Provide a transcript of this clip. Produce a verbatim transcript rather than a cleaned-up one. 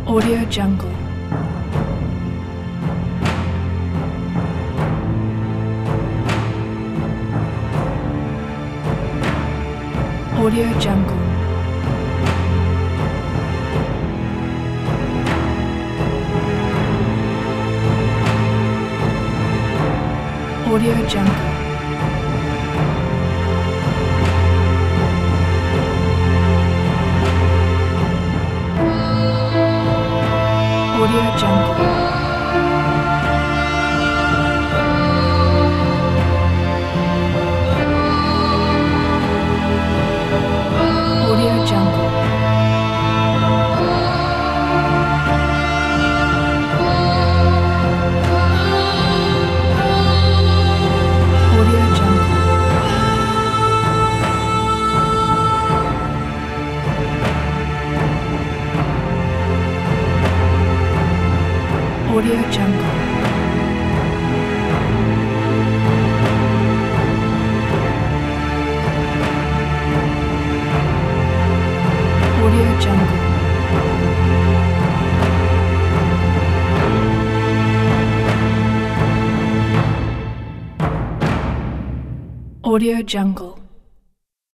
Audio Jungle. Audio Jungle. Audio Jungle. Audio Jungle. Audio Jungle. Audio Jungle. Audio Jungle. Audio Jungle. Audio Jungle.